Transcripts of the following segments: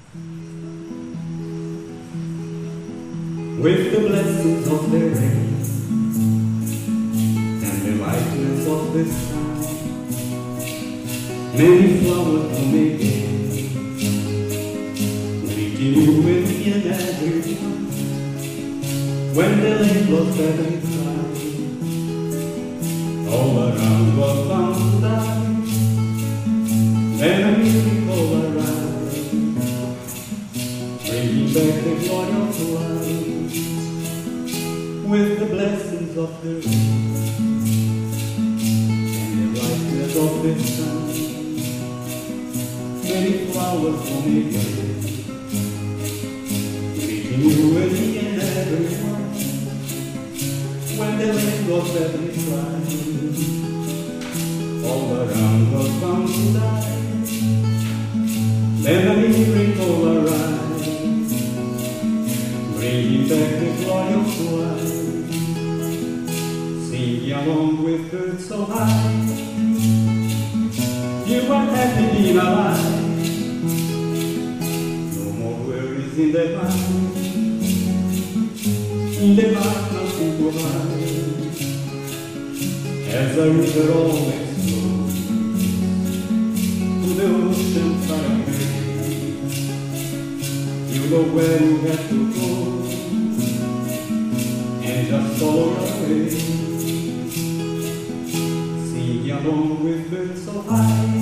with the blessings of the rain and the lightness of the sun. Many flowers bloom again, greeting you and me and everyone. When the lake was very dry, all around was found to die, then a miracle arrived, bringing back the glory of life. With the blessings of the rain and the brightness of the sun, many flowers bloom again, greeting you and me and everyone. When the land was very dry, all around was bound to die, then a miracle arrived, bringing back the glory of life. Sing along with birds so high, you are happy being alive. No more worries in the mind, in the heart nothing to hide. As a river always flows to the ocean far away, you know where you have to go and just follow your way. Sing along with birds so high,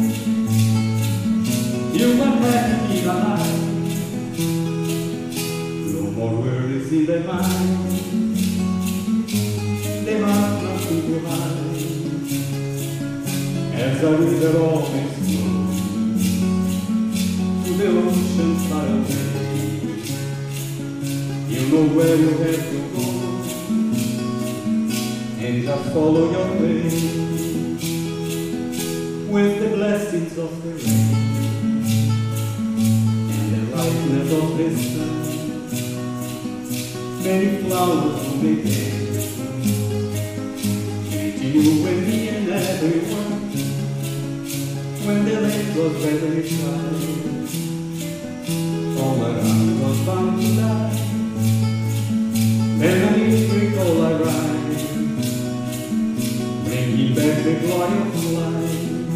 you are happy being alive. No more worries in the mind, the heart nothing to hide. As a river always flows to the ocean far away, you know where you have to go and just follow your way. With the blessings of the rain and the lightness of the sun, many flowers bloom again, greeting you and me and everyone. When the lake was very dry, all around was bound to die, then a miracle arrived, bringing back the glory of life.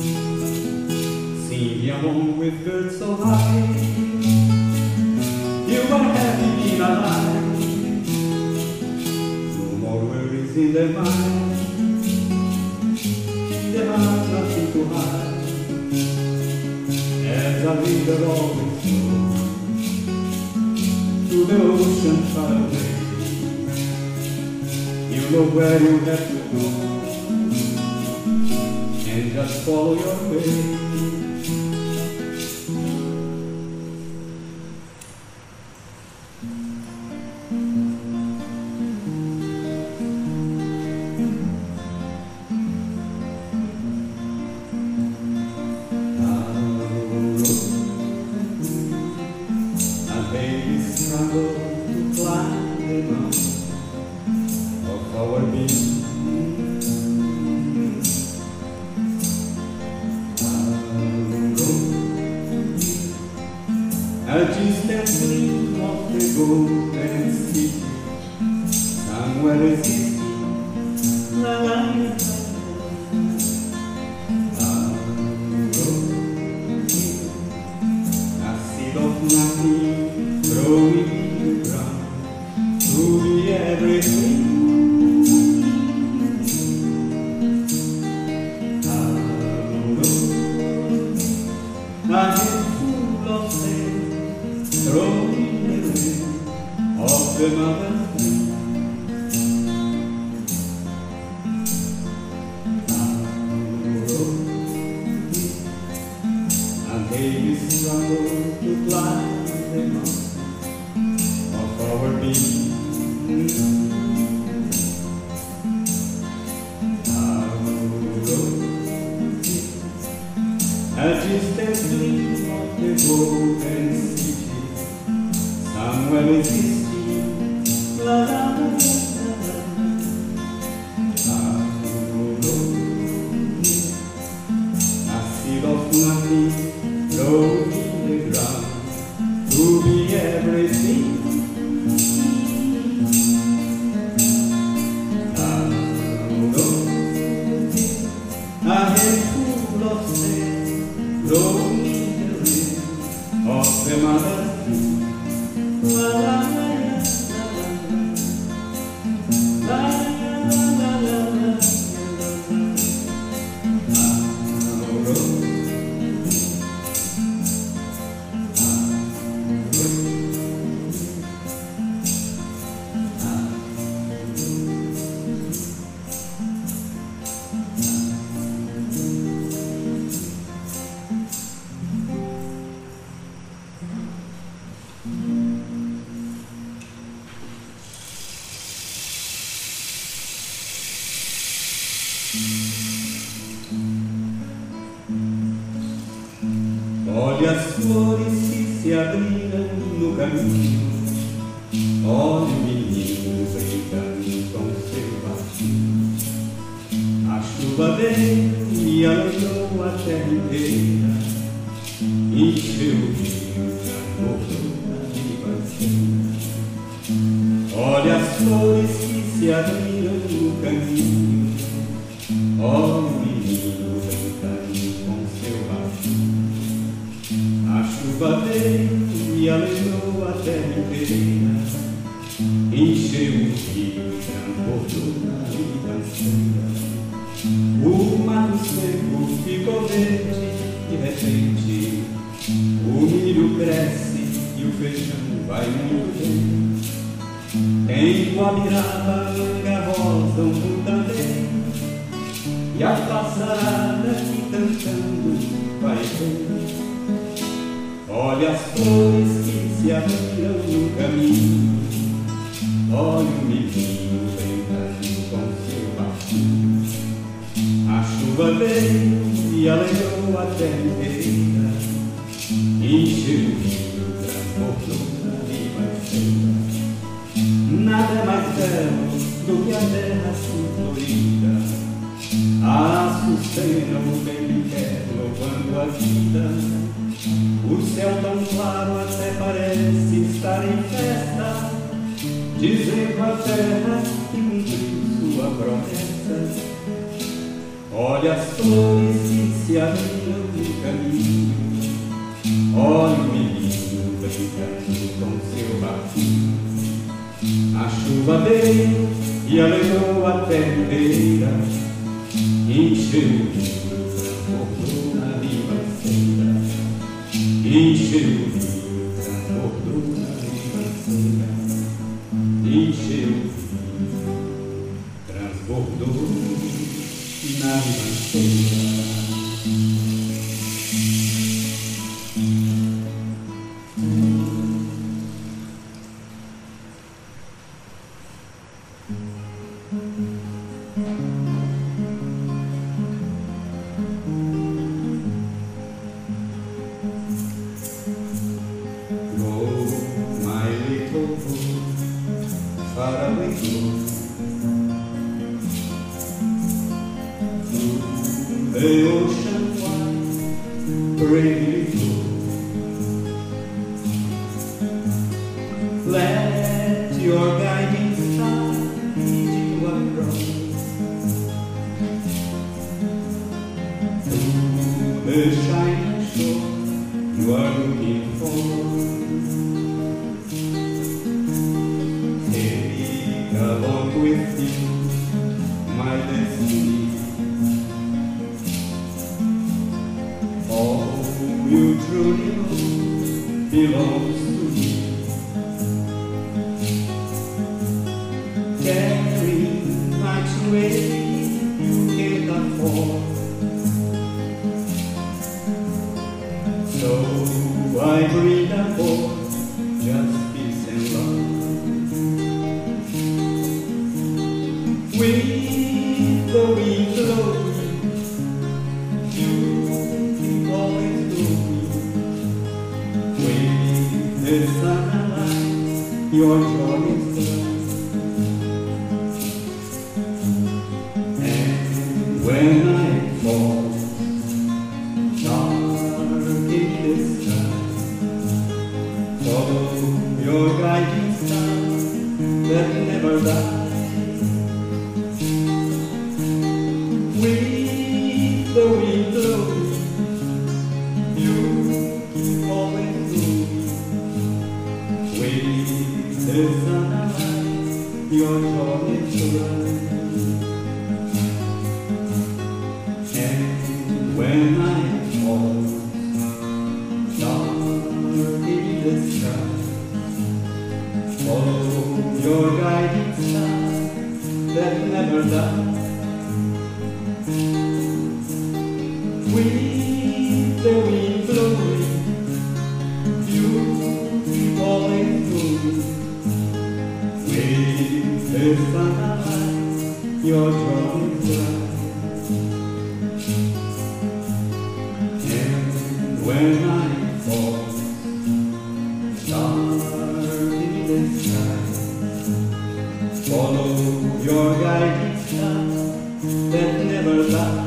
Sing along with birds so high, you are happy being alive. No more worries in the mind, in the heart nothing to hide. As a river always flows to the ocean far away, you know where you have to go and just follow your way. Struggle to climb the mountain of our being. A distant gleam of the golden city, somewhere existing, la la la. A seed of nothing growing in the ground, to be everything. A handful of sand thrown in the wind of the mother's wind. And baby struggle to climb the mountain of our being. A distant gleam of the golden city, somewhere existing, la la la la la. A seed of nothing growing in the ground, to be everything. A handful of sand thrown in the rim of the mother's sea. La la la la la la la la. Olha as flores que se abriram no caminho, olha o menino brincando com seu baixinho. A chuva veio e alagou a terra inteira, encheu o rio, transbordou na ribanceira. Olha as flores que se abriram no caminho, olha o menino brincando com seu baixinho. A chuva veio e alegrou a terra inteira, encheu o rio, transbordou na ribanceira. O mato seco ficou verde de repente, o milho cresce e o feijão vai muito bem. Em Guabiraba, manga rosa, um também, e a passarada que cantando vai bem. Olha as flores que se abriram no caminho, olha o menino brincando com seu baixinho. A chuva veio e alegrou a terra inteira, encheu o rio, transbordou na ribanceira. Nada é mais belo do que a terra assim florida, a açucena, o bem quer louvando a vida. O céu tão claro até parece estar em festa, dizendo à terra que cumpriu sua promessa. Olha as flores que se abriram no caminho, olha o menino brincando com seu baixinho. A chuva veio e alegrou a terra inteira, encheu o rio, transbordou na ribanceira. Encheu o rio, transbordou na ribanceira. Encheu o rio, transbordou na ribanceira. Far away through the ocean wide, bravely flow. Let your guiding star lead you across the shining shore you are looking for. Along with you, my destiny. All you truly know belongs to me. Carry much weight you can't afford, so I bring aboard just peace and love. With the wind blowing, you keep always going. With the sun alive, your joy is bright. And when I fall dark in the sky, Follow your guiding star that never dies. With the wind blowing, you keep always moving. With the sunlight, your joy is bright. And when night falls dark in the sky, follow your guiding star that never dies. With the wind blowing, you keep always moving. With the sunlight, your joy is bright. And when night falls dark in the sky, follow your guiding star that never dies.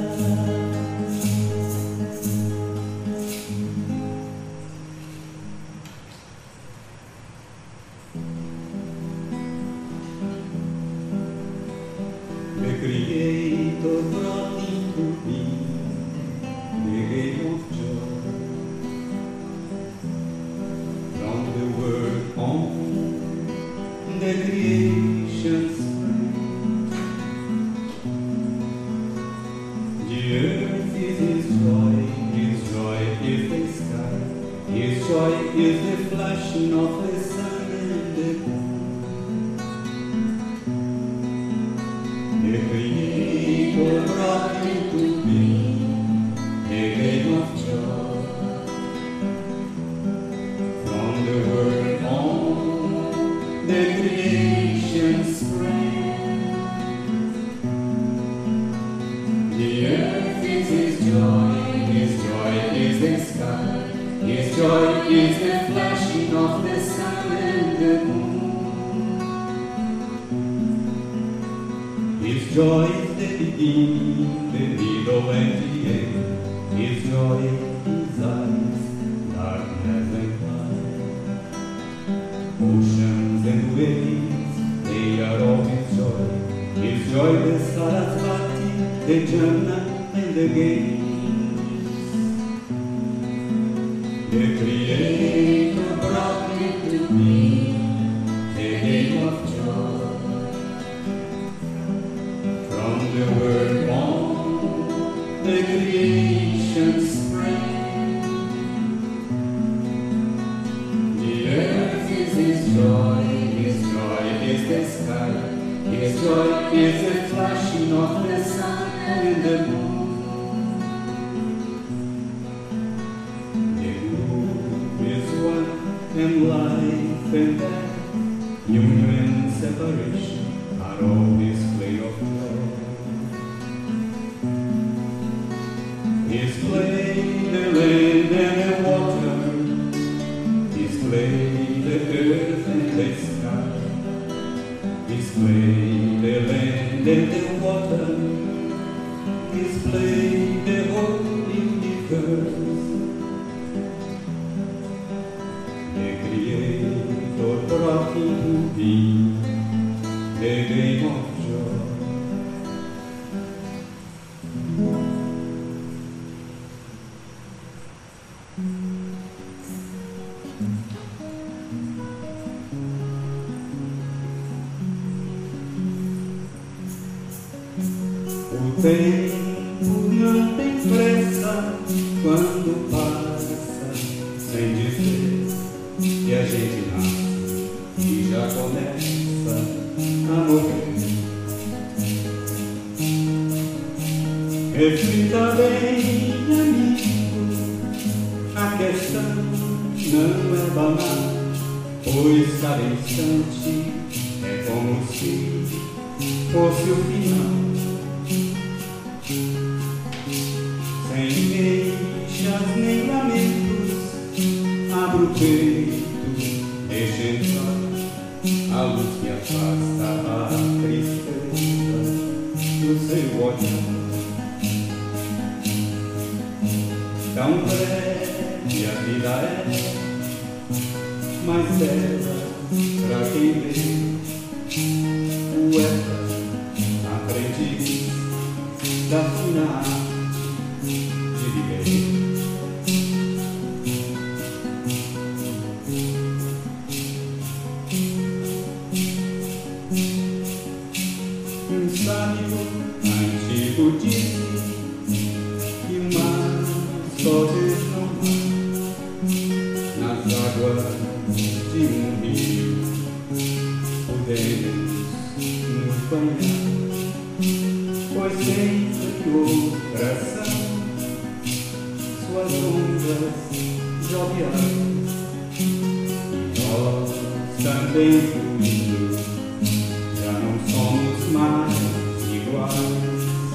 The Creator brought into being the game of joy. From the word on, the creation sprang. The earth is His joy is the sky, His joy is the flashing of the sun and the moon. The Creator brought into being a game of joy. From the word on, the creation sprang. The earth is His joy is the sky, His joy is the flashing of the sun and the moon. His joy is the beginning, the middle and the end. His joy is eyes, darkness and light. Oceans and waves, they are all His joy. His joy the Sarasvati, the Jamna and the Ganges. The Creator brought me to being a game of joy. From the word on, the creation sprang. The earth is His joy is the sky, His joy is the flashing of the sun and the moon. The group is one, and life and death, union and separation are all display of joy. Display the land and the water, display the earth and the sky, display the land and the water, display the whole universe. The Creator brought into being the game of joy. O tempo não tem pressa quando passa, sem dizer que a gente nasce e já começa a morrer. Reflita bem, amigo, a questão não é banal, pois cada instante é como se fosse o final. Sem queixas nem lamentos, abro o peito, deixa entrar a luz que afasta a tristeza do seu olhar. Tão breve a vida é, mas ela, pra quem vê, poeta, aprendiz da fina arte de viver. Um sábio antigo disse que o mar só desnorma nas águas de um rio. Podemos nos banhar, pois dentro do coração suas ondas joviais, e nós também fluindo já não somos mais iguais.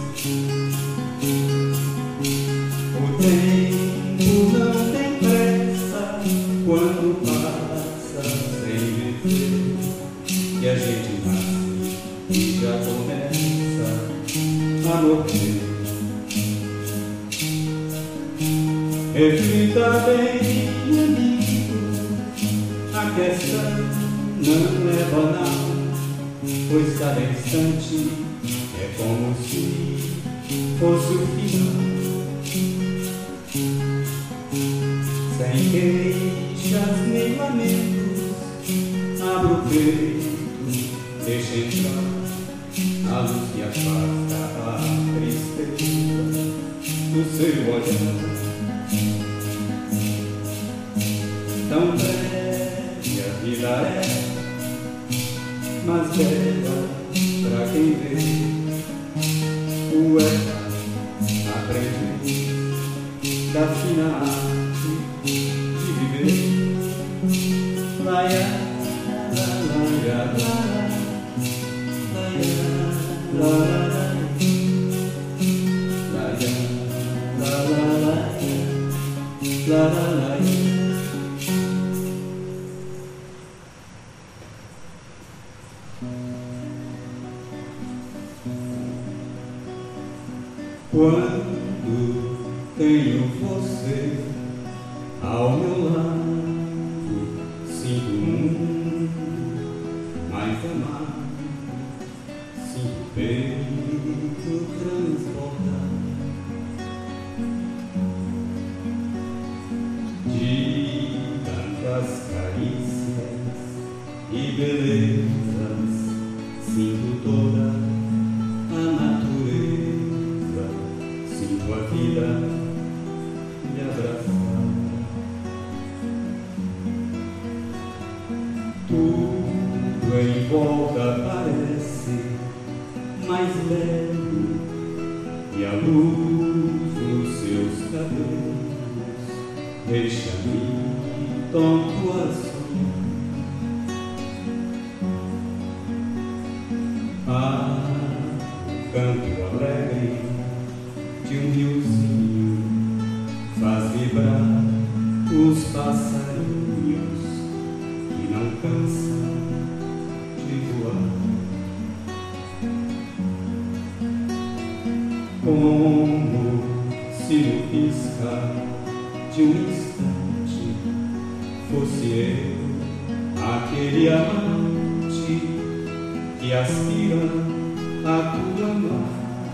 O tempo não tem pressa quando passa sem dizer que a gente nasce e já começa a morrer. Reflita bem, amigo, a questão não é banal, pois cada instante é como se fosse o final. Sem queixas nem lamentos, abra o peito, deixa entrar a luz que afasta a tristeza do seu olhar. Tão breve a vida é, mas bela pra quem vê, poeta, aprendiz da fina arte de viver. Laia, laia, laia, laia, laia, laia, laia, laia. Quando tenho você ao meu lado, sinto o mundo mais amado, sinto o peito transbordar de tantas carícias e belezas, sinto toda a natureza, sinto a vida me abraçar. Tudo em volta parece mais leve, e a luz nos seus cabelos deixa-me tonto a sonhar. O canto alegre de um riozinho faz vibrar os passarinhos que não cansam de voar. Como se no piscar de um instante fosse eu aquele amante que aspira a tua mão.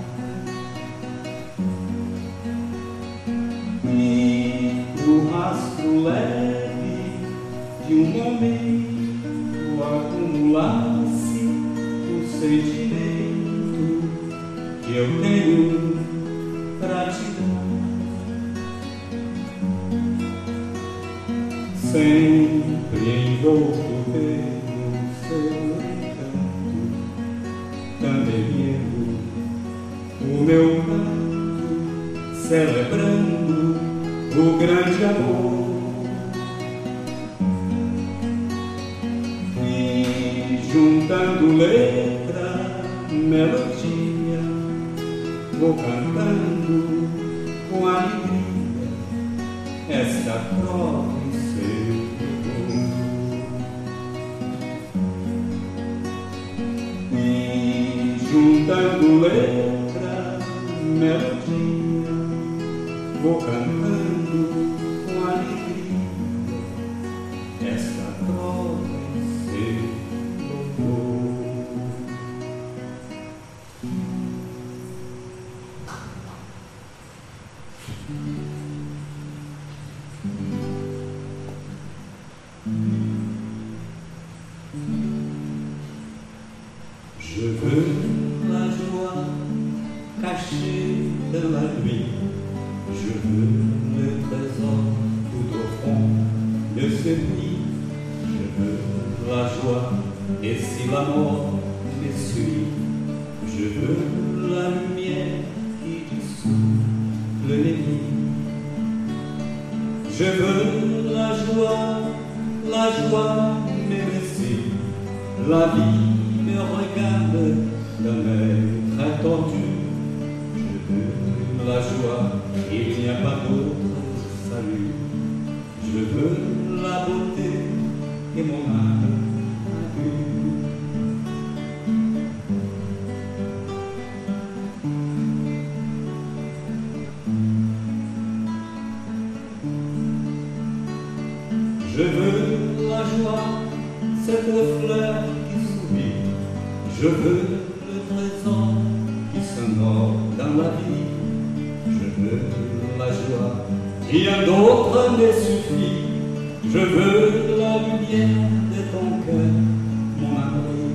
E o rastro leve de um momento acumulasse o sentimento que eu tenho pra te dar. Sempre envolto pelo seu encanto, também vivo o meu canto, celebrando o grande amor. E juntando letra, melodia, vou cantando com alegria esta prova seu amor. E juntando letra, melodia, vou cantando com alegria esta celui, je veux la joie, et si la mort me suit, je veux la lumière qui dissout les nuits. Je veux la joie m'aimer, la vie me regarde d'un air très tordu. Je veux la joie, il n'y a pas d'autre salut. Je veux la beauté et mon âme a vu. Je veux la joie, cette fleur qui sourit. Je veux le trésor qui s'honore dans la vie. Je veux la joie, rien d'autre ne suffit. Je veux la lumière de ton cœur, mon amour.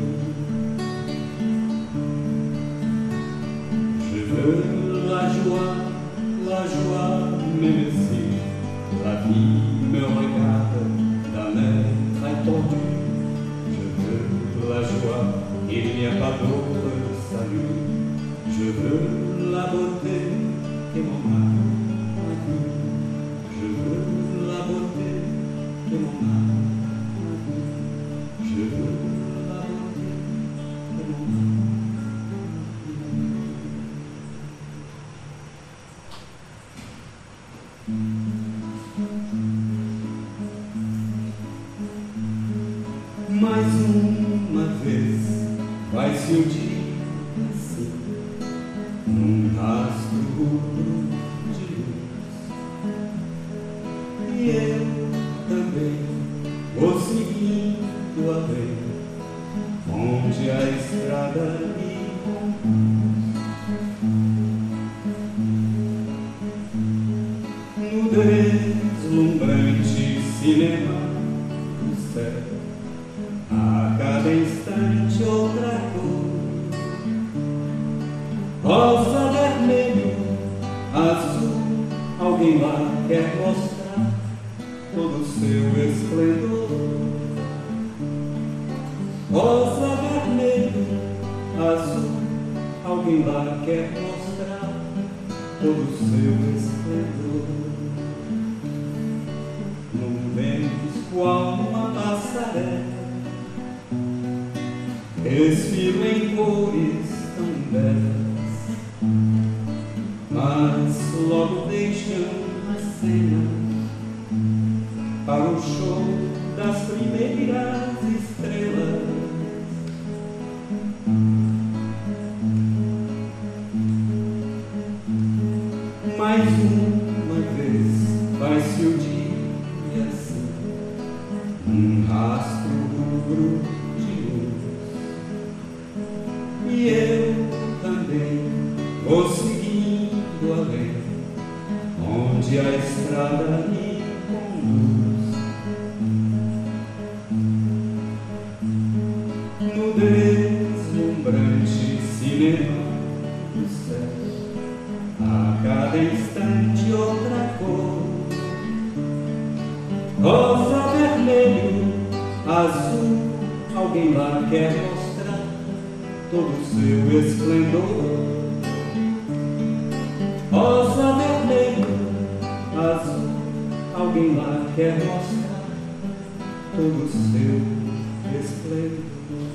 Je veux la joie même si la vie me regarde d'un air très tordu. Je veux la joie, il n'y a pas d'autre salut. Je veux la beauté et mon âme a vu. Je veux la beauté et mon âme a vu. Je veux la beauté et mon âme. Mais uma vez vai-se o dia assim, num rastro rubro de luz, e eu também vou seguindo a ver onde a estrada me conduz. No deslumbrante cinema do céu, a cada instante outra cor, rosa, vermelho, azul, alguém lá quer mostrar todo o seu esplendor. Rosa, vermelho, azul, alguém lá quer mostrar todo o seu esplendor. Nuvens qual uma passarela desfila em cores tão belas, mas logo deixam a cena para o show das primeiras estrelas. Mais uma vez vai-se o dia assim, um rastro rubro de luz, e eu também vou seguindo além, onde a estrada me conduz. No deslumbrante cinema do céu, a cada instante outra cor, rosa, vermelho, azul, alguém lá quer mostrar todo o seu esplendor. Rosa, vermelho, azul, alguém lá quer mostrar todo o seu esplendor.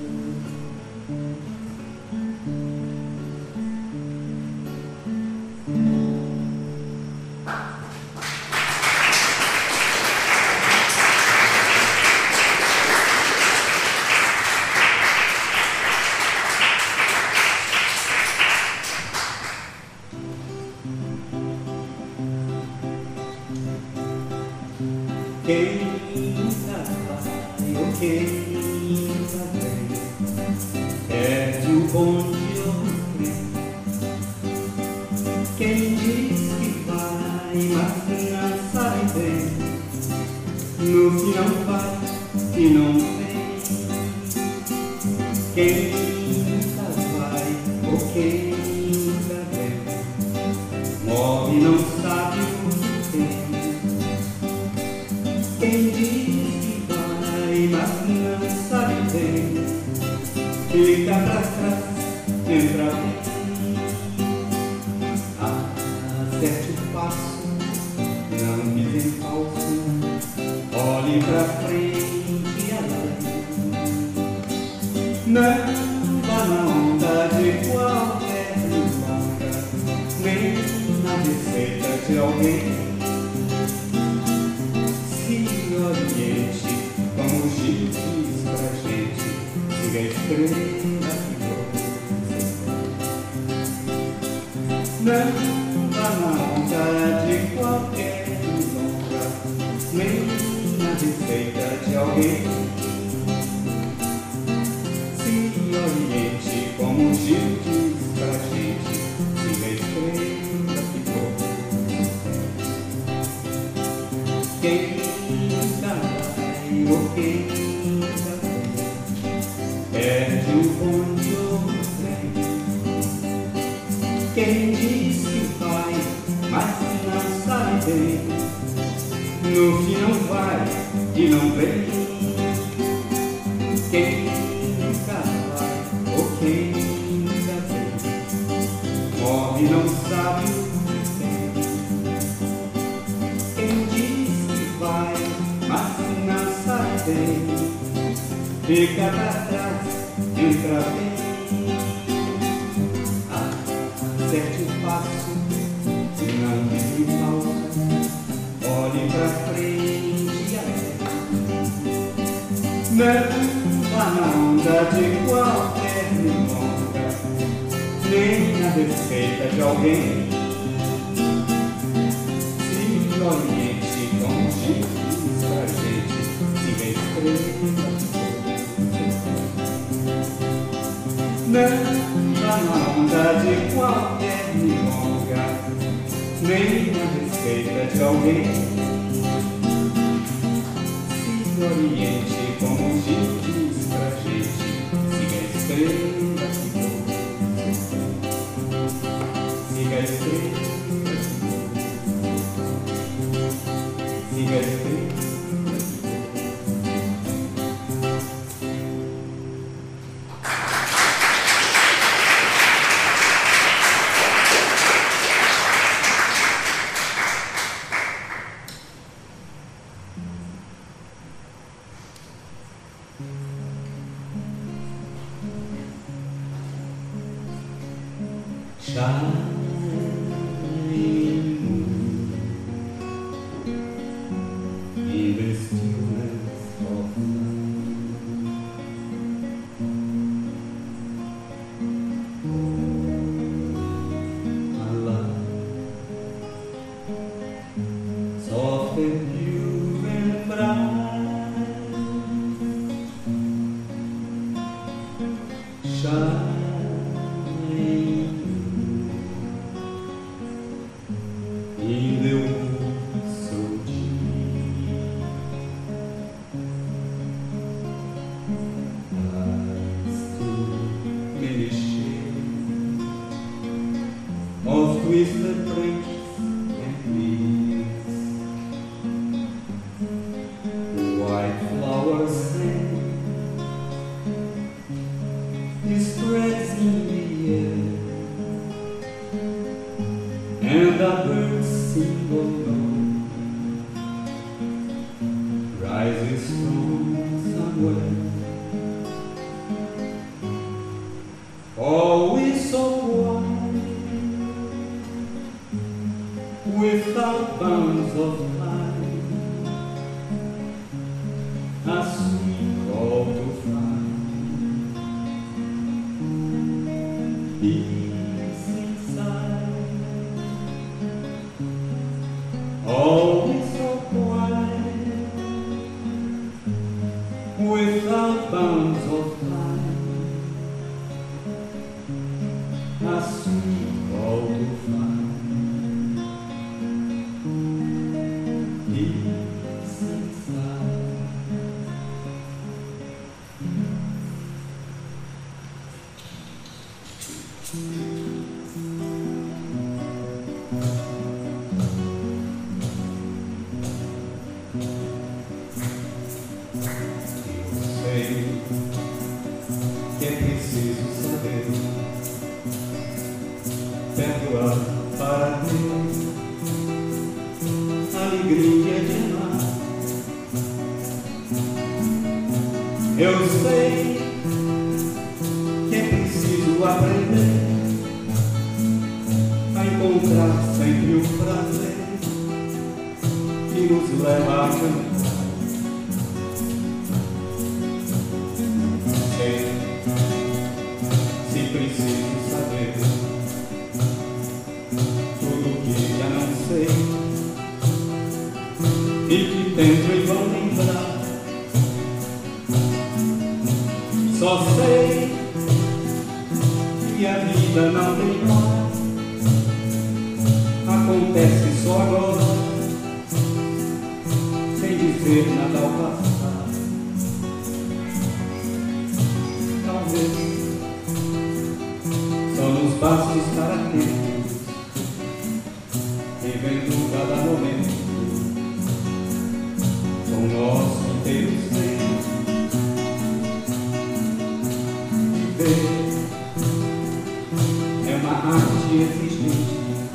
Quem vai ou quem vem, perde o bonde ou trem. Quem diz que vai, mas não sabe bem, no que não faz e não vem. Quem vai ou quem vem, morre e não sabe o que tem. Quem diz fica pra trás, entra bem. Acerte o passo, não pise em falso, olhe pra frente e além. Não vá na onda de qualquer milonga, nem na receita de alguém. Se oriente, como o Chico diz pra gente, siga a estrela que você. Não vá na onda de qualquer milonga, nem na receita de alguém. Se oriente, como o Chico diz pra gente, siga a estrela que você. Quem nunca vai ou quem nunca vem, perde o bonde ou o trem. Quem diz que vai, mas não sabe bem, no fim não vai e não vem. Quem nunca vai ou quem nunca vem, morre e não sabe o que tem. Quem diz que vai, mas não sabe bem, fica pra trás, entra bem. Acerte o passo, não pise falso, olhe pra frente e além. Não vá na onda de qualquer milonga, nem na receita de alguém. Se oriente, como o Chico diz pra gente, siga a estrela que você. Não vá na onda de qualquer milonga, nem na receita de alguém. Se oriente, como o Chico diz pra gente, siga a estrela que você. Siga a estrela que você. Siga a estrela. In the stillness of my love, soft and pure and bright, shining in the wood so deep. I stood in the shade of twisted branches and leaves. White flowers sang, spreads in the air, and the birds sing along, rises from somewhere. Always so wide, without bounds of time, a sweet call to find peace inside. Always so quiet, without bounds of time, a sweet call to find peace inside. Que é preciso preciso saber perdoar para ter alegria de amar. Eu sei que é preciso aprender a encontrar sempre o prazer que nos leva a cantar. Se preciso saber tudo que já não sei e que tento em vão lembrar, só sei que a vida não tem hora, acontece só agora, sem dizer nada ao passar. Só nos basta estar atentos, vivendo cada momento com nosso inteiro ser. Viver é uma arte exigente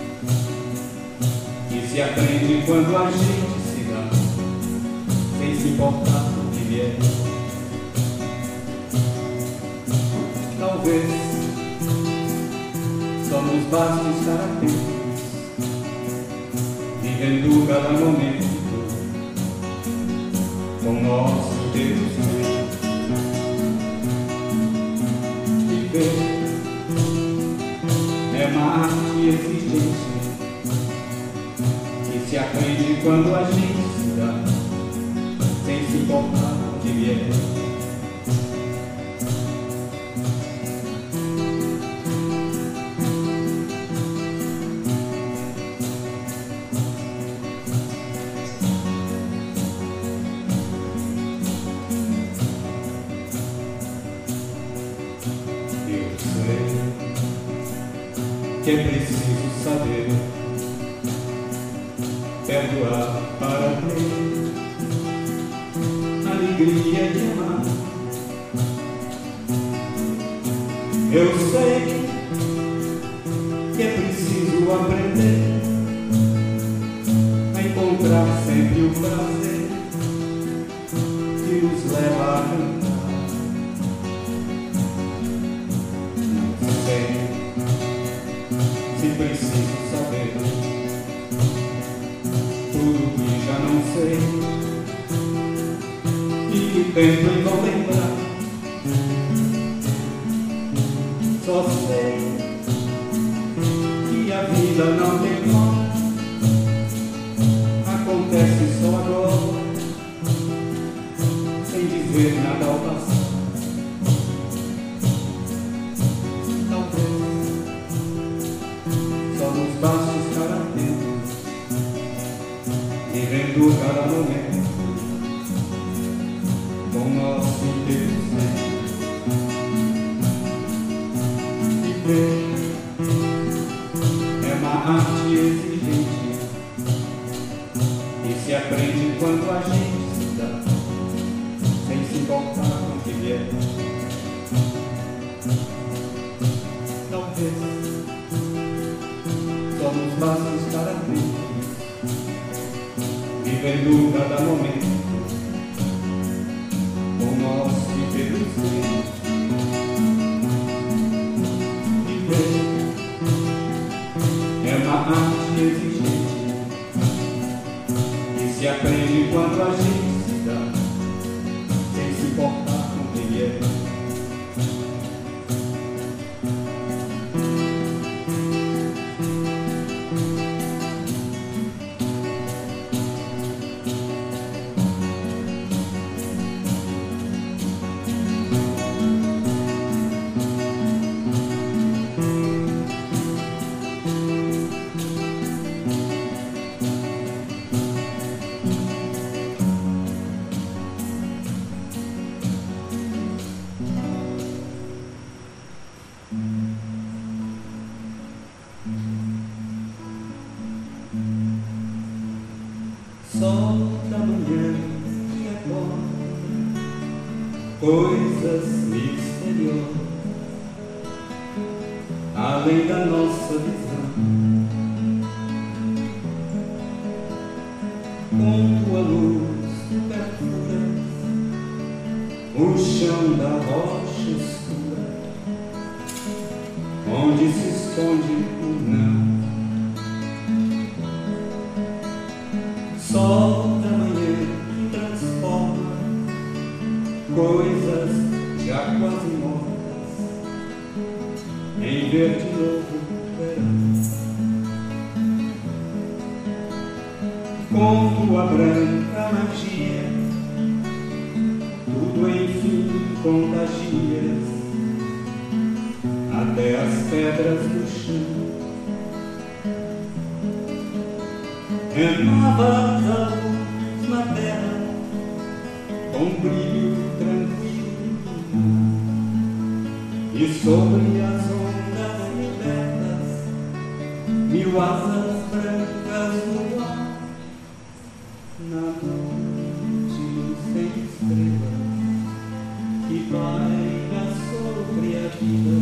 que se aprende quando a gente se dá, sem se importar do que vier. Talvez só nos basta estar atentos, vivendo cada momento com nosso Deus. Viver é uma arte exigente que se aprende quando a gente se dá, sem se importar com o que vier. Que é preciso saber perdoar para ter alegria de amar. Eu sei que é preciso aprender a encontrar sempre o prazer que nos leva a cantar. Não sei se preciso saber tudo que já não sei e que tento em vão lembrar, só sei que a vida não tem hora, acontece só agora, sem dizer nada ao passar. Só nos basta estar atentos, vivendo cada momento com nosso inteiro ser. Viver é uma arte exigente que se aprende quando a gente se dá, sem se importar com o que vier. Talvez só nos basta estar atentos, vivendo cada momento com nosso inteiro ser. Viver é uma arte exigente que se aprende quando a gente se dá, sem se importar com o que vier. Sol da manhã que acorda, coisas misteriosas além da nossa visão. Com tua luz tu perfuras o chão da rocha escura, onde se esconde o não. Sol da manhã que transforma coisas já quase mortas em verde novo verão. Com tua branca magia, tudo enfim contagias, até as pedras no chão. Renovas a luz na terra com brilho tranquilo, e sobre as ondas libertas, mil asas brancas no ar. Na noite sem estrelas que paira sobre a vida,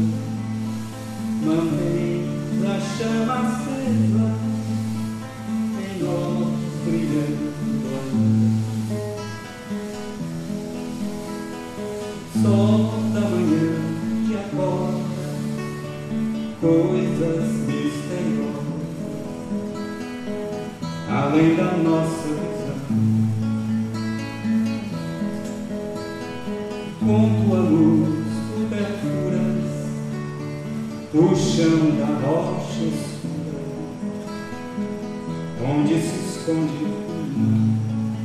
mantens a chama acesa em nós brilhando ainda. Sol da manhã que acorda coisas misteriosas, além da nossa visão. Com tua luz tu perfuras o chão da rocha escura, onde se esconde o mar.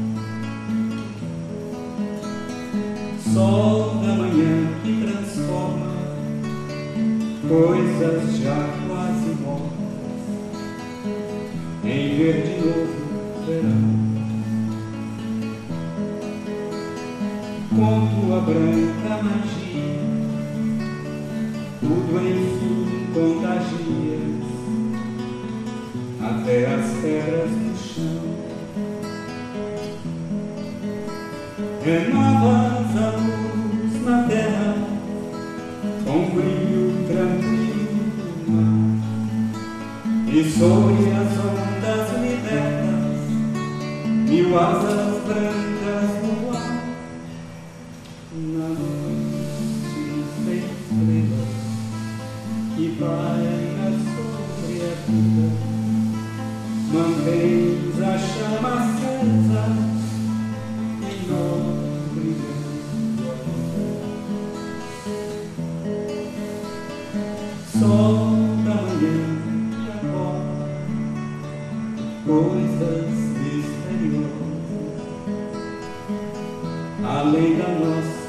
Sol da manhã que transforma coisas já quase mortas em verde novo verão. Com tua branca magia, tudo enfim contagias, até as pedras no chão. Renovas a luz na terra com brilho tranquilo do mar, e sobre as ondas libertas, mil asas brancas no ar. Na noite sem estrelas que paira sobre a vida, mantens a chama acesa em nós brilhando ainda. Sol da manhã que acorda coisas misteriosas, além da nossa visão.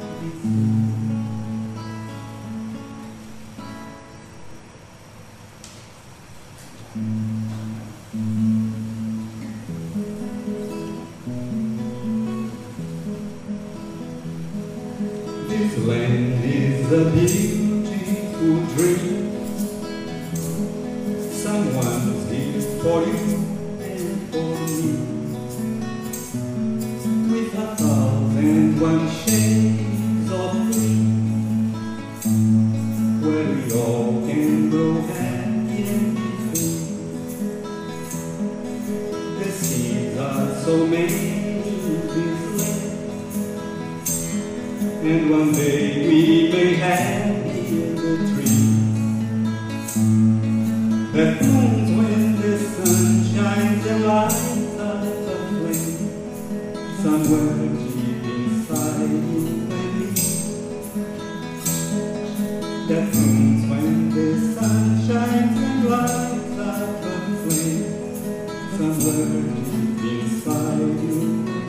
This land is a beautiful dream. Someone's here for you and for me, with 1,001 shades of green, where we all can grow happy and be free. The seeds are so many in this land, and one day we may have the tree that blooms when the sun shines and lights up a flame, somewhere deep inside you and me. That blooms when the sun shines and lights up a flame, somewhere deep inside you and me.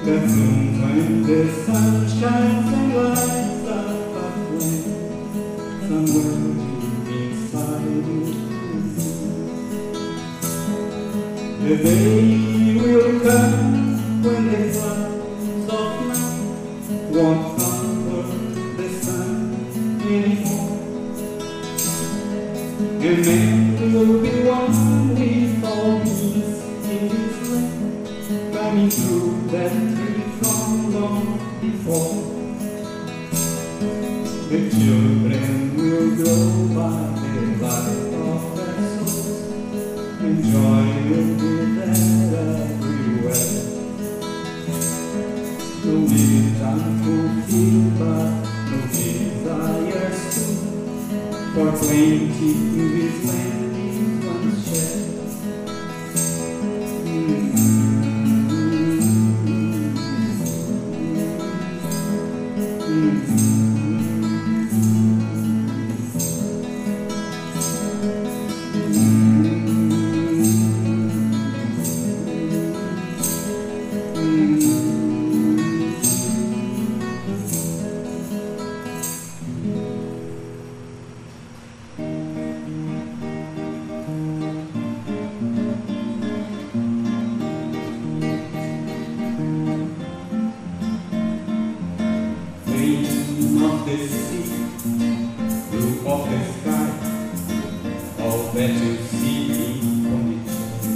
That soon when the sun shines and lights up a flame somewhere deep inside you, the day will come when the clouds of night won't cover the sun anymore, and man will be one with all peace in his land, coming through that tree from long before. The children will grow by the light of their souls, and joy will be there everywhere. No needs unfulfilled, but no desires too, for plenty in this land is once shared. Of the sea, blue of the sky, all that you see from each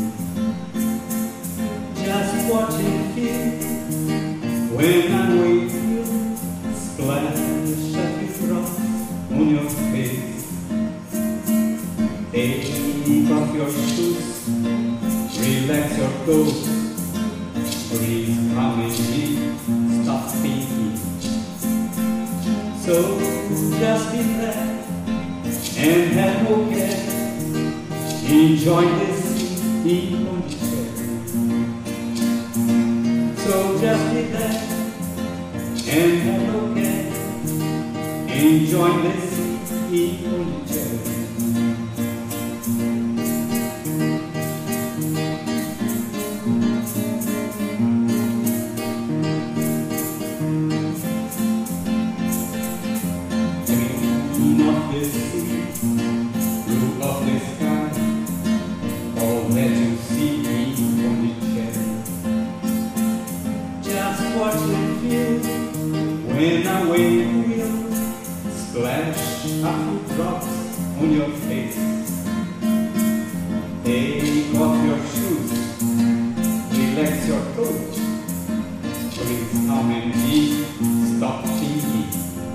other. Just watch and feel when I'm with you, splash happy drops on your face. Take off your shoes, relax your toes, breathe calm and deep, stop thinking. So just be there and have no care. Enjoy this in Pondicherry. So just be there and have no care. Enjoy this in Pondicherry. Of the sea, blue of the sky, all that you see from the cherry. Just watch and feel when I wave wheel, splash a few drops on your face. Take off your shoes, relax your toes, breathe calm and deep, stop thinking.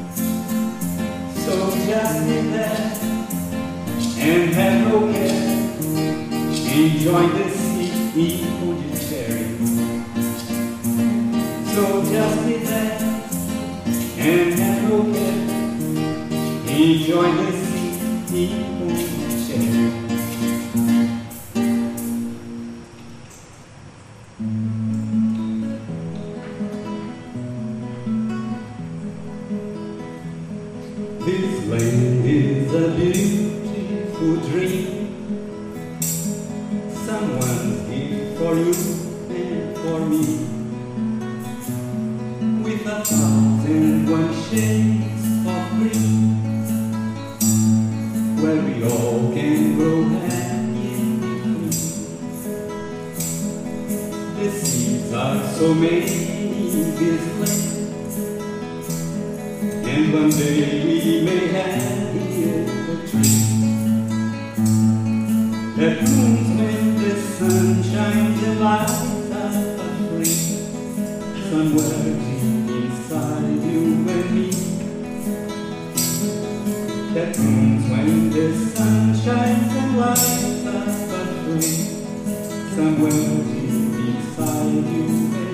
So just be there and have no care. Enjoy the sea in Pondicherry. So just be there and have no care. Enjoy the sea in Pondicherry. This land is a beautiful dream, someone's gift for you and for me, with 1,001 shades of green, where we all can grow happy and be free. The seeds are so many in this land, and one day we may have here a tree that blooms when the sun shines and lights up a free, somewhere deep inside you and me. That blooms when the sun shines and lights up a free, somewhere deep inside you and me.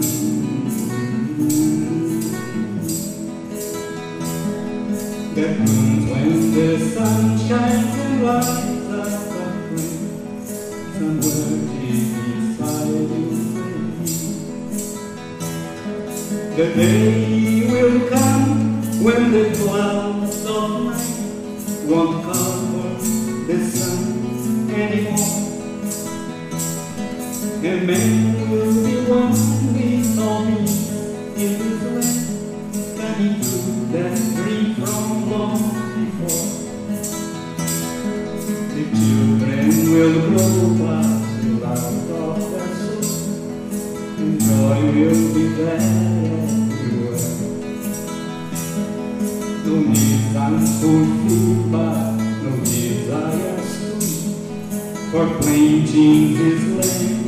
that blooms when the sun shines and lights up the flame somewhere deep inside you. The day will come when the clouds of night won't cover the sun anymore, and men will be one with all peace in this land, coming through that dream from long before. The children will grow up without of their soul, and joy will be there everywhere. No needs unfulfilled, but no desires too, for plain Jesus' land.